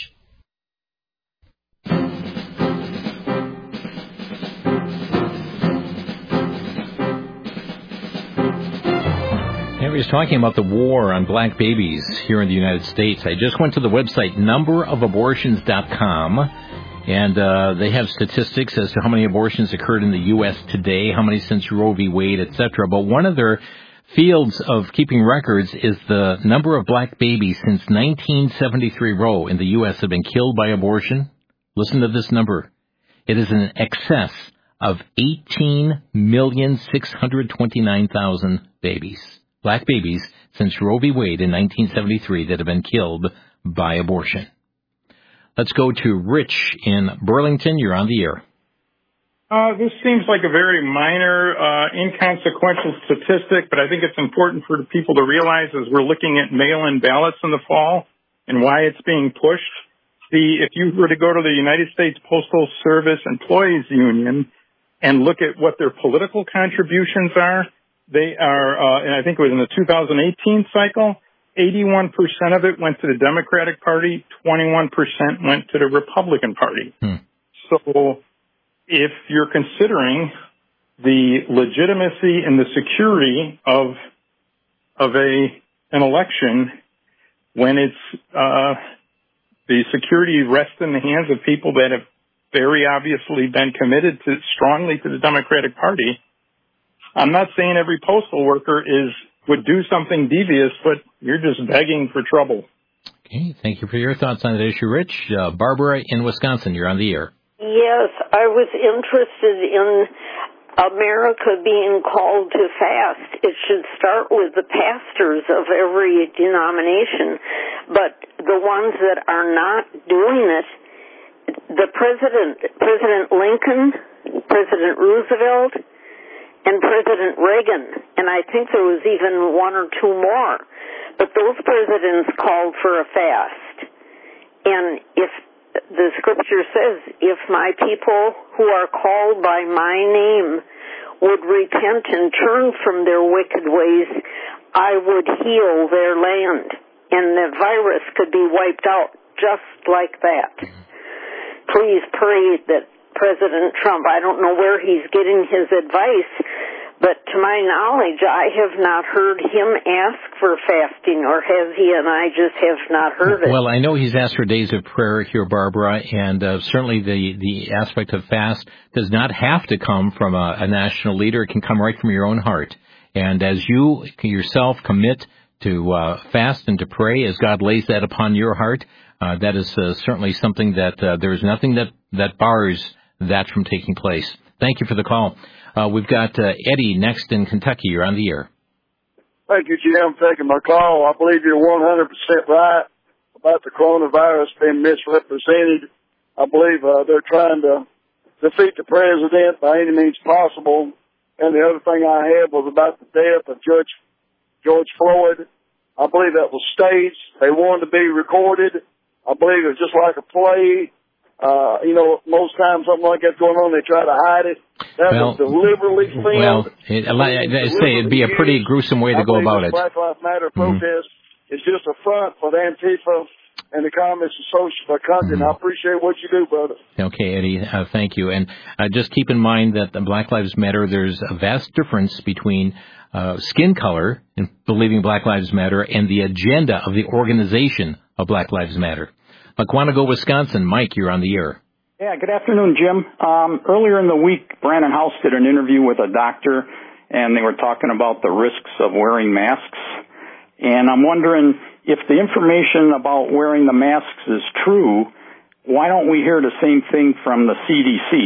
He was talking about the war on black babies here in the United States. I just went to the website number of abortions dot com, and uh, they have statistics as to how many abortions occurred in the U S today, how many since Roe v. Wade, et cetera. But one of their fields of keeping records is the number of black babies since nineteen seventy-three Roe in the U S have been killed by abortion. Listen to this number. It is in excess of eighteen million six hundred twenty-nine thousand babies. Black babies since Roe v. Wade in nineteen seventy-three that have been killed by abortion. Let's go to Rich in Burlington. You're on the air. Uh, this seems like a very minor, uh, inconsequential statistic, but I think it's important for people to realize as we're looking at mail-in ballots in the fall and why it's being pushed. The, if you were to go to the United States Postal Service Employees Union and look at what their political contributions are, they are, uh, and I think it was in the two thousand eighteen cycle, eighty-one percent of it went to the Democratic Party, twenty-one percent went to the Republican Party. Hmm. So if you're considering the legitimacy and the security of of a an election, when it's uh, the security rests in the hands of people that have very obviously been committed to strongly to the Democratic Party, I'm not saying every postal worker is would do something devious, but you're just begging for trouble. Okay, thank you for your thoughts on that issue, Rich. Uh, Barbara in Wisconsin, you're on the air. Yes, I was interested in America being called to fast. It should start with the pastors of every denomination, but the ones that are not doing it, the president, President Lincoln, President Roosevelt, and President Reagan, and I think there was even one or two more, but those presidents called for a fast. And if the scripture says, if my people who are called by my name would repent and turn from their wicked ways, I would heal their land, and the virus could be wiped out just like that. Please pray that President Trump, I don't know where he's getting his advice, but to my knowledge, I have not heard him ask for fasting, or has he, and I just have not heard it. Well, I know he's asked for days of prayer here, Barbara, and uh, certainly the, the aspect of fast does not have to come from a, a national leader. It can come right from your own heart. And as you yourself commit to uh, fast and to pray, as God lays that upon your heart, uh, that is uh, certainly something that uh, there is nothing that, that bars that from taking place. Thank you for the call. Uh, we've got uh, Eddie next in Kentucky. You're on the air. Thank you, Jim, for taking my call. I believe you're one hundred percent right about the coronavirus being misrepresented. I believe uh, they're trying to defeat the president by any means possible. And the other thing I had was about the death of Judge George Floyd. I believe that was staged. They wanted to be recorded. I believe it was just like a play. Uh, you know, most times something like that's going on, they try to hide it. That well, was deliberately filmed. Well, it, I say it'd be a pretty gruesome way to go about it. Black Lives Matter protest mm-hmm. is just a front for the Antifa and the Communist Socialist country. Mm-hmm. And I appreciate what you do, brother. Okay, Eddie, uh, thank you. And uh, just keep in mind that the Black Lives Matter, there's a vast difference between uh, skin color and believing Black Lives Matter and the agenda of the organization of Black Lives Matter. Quantico, Wisconsin. Mike, you're on the air. Yeah, good afternoon, Jim. Um, earlier in the week, Brandon House did an interview with a doctor, and they were talking about the risks of wearing masks. And I'm wondering if the information about wearing the masks is true, why don't we hear the same thing from the C D C?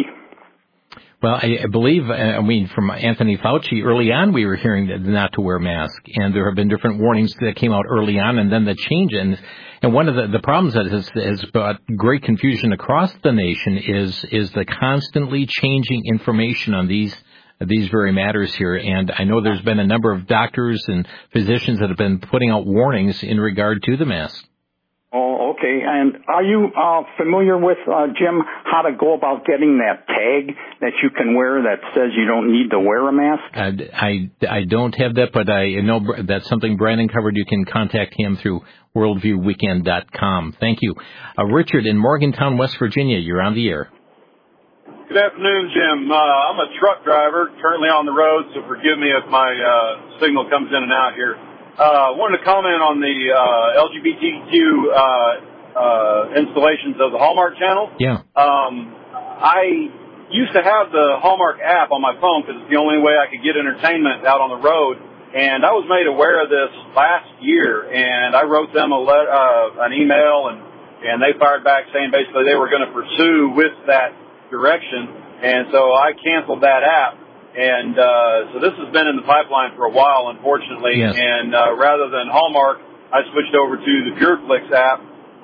Well, I, I believe, I mean, from Anthony Fauci, early on we were hearing that not to wear masks, and there have been different warnings that came out early on, and then the change. And, and one of the, the problems that has, has brought great confusion across the nation is is the constantly changing information on these these very matters here. And I know there's been a number of doctors and physicians that have been putting out warnings in regard to the mask. Oh, okay. And are you uh, familiar with, uh, Jim, how to go about getting that tag that you can wear that says you don't need to wear a mask? I, I, I don't have that, but I know that's something Brandon covered. You can contact him through worldview weekend dot com. Thank you. Uh, Richard in Morgantown, West Virginia, you're on the air. Good afternoon, Jim. Uh, I'm a truck driver, currently on the road, so forgive me if my uh, signal comes in and out here. I uh, wanted to comment on the uh, L G B T Q uh, uh, installations of the Hallmark Channel. Yeah. Um, I used to have the Hallmark app on my phone because it's the only way I could get entertainment out on the road. And I was made aware of this last year, and I wrote them a le- uh, an email, and, and they fired back saying basically they were going to pursue with that direction. And so I canceled that app. And uh, so this has been in the pipeline for a while, unfortunately. Yes. And uh, rather than Hallmark, I switched over to the PureFlix app.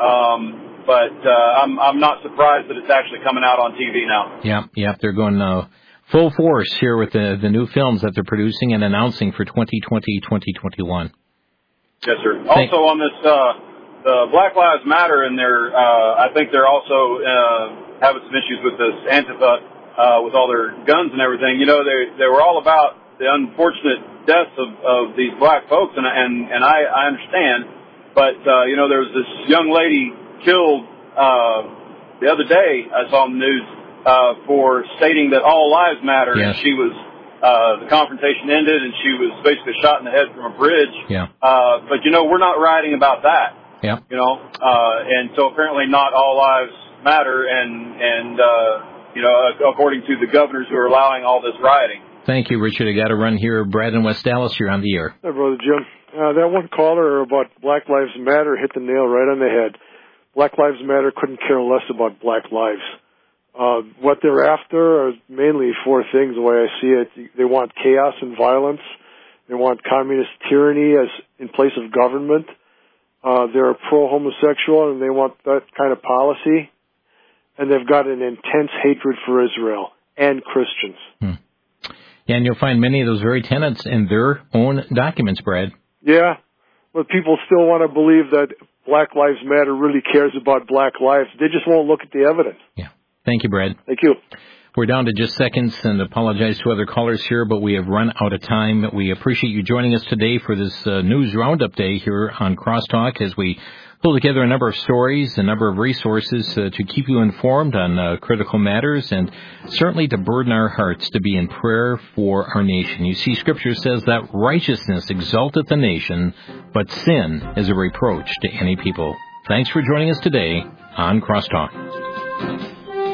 Um, but uh, I'm, I'm not surprised that it's actually coming out on T V now. Yeah, yeah, they're going uh, full force here with the, the new films that they're producing and announcing for twenty twenty, twenty twenty-one. Yes, sir. Thank- also on this, uh, the Black Lives Matter, and they're, uh, I think they're also uh, having some issues with this Antifa. Uh, with all their guns and everything, you know, they they were all about the unfortunate deaths of, of these black folks, and and and I, I understand, but uh, you know, there was this young lady killed uh, the other day. I saw on the news uh, for stating that all lives matter. Yes. And she was uh, the confrontation ended, and she was basically shot in the head from a bridge. Yeah. Uh, but you know, we're not writing about that. Yeah. You know, uh, and so apparently not all lives matter, and and. Uh, You know, according to the governors who are allowing all this rioting. Thank you, Richard. I got to run here. Brad in West Dallas, you're on the air. Hi, Brother Jim. Uh, that one caller about Black Lives Matter hit the nail right on the head. Black Lives Matter couldn't care less about black lives. Uh, what they're after are mainly four things, the way I see it. They want chaos and violence. They want communist tyranny as in place of government. Uh, they're pro-homosexual, and they want that kind of policy. And they've got an intense hatred for Israel and Christians. Hmm. Yeah, and you'll find many of those very tenets in their own documents, Brad. Yeah, but people still want to believe that Black Lives Matter really cares about black lives. They just won't look at the evidence. Yeah. Thank you, Brad. Thank you. We're down to just seconds, and apologize to other callers here, but we have run out of time. We appreciate you joining us today for this uh, news roundup day here on Crosstalk as we pull together a number of stories, a number of resources uh, to keep you informed on uh, critical matters, and certainly to burden our hearts to be in prayer for our nation. You see, Scripture says that righteousness exalteth a nation, but sin is a reproach to any people. Thanks for joining us today on Crosstalk.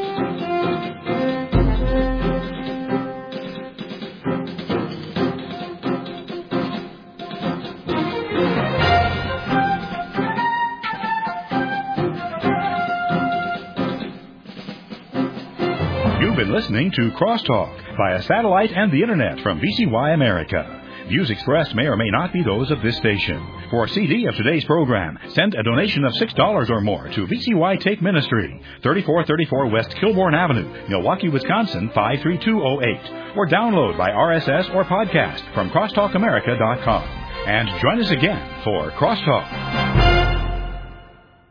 You've been listening to Crosstalk via satellite and the Internet from V C Y America. Views expressed may or may not be those of this station. For a C D of today's program, send a donation of six dollars or more to V C Y Take Ministry, thirty-four thirty-four West Kilbourne Avenue, Milwaukee, Wisconsin, five three two oh eight. Or download by R S S or podcast from crosstalk america dot com. And join us again for Crosstalk.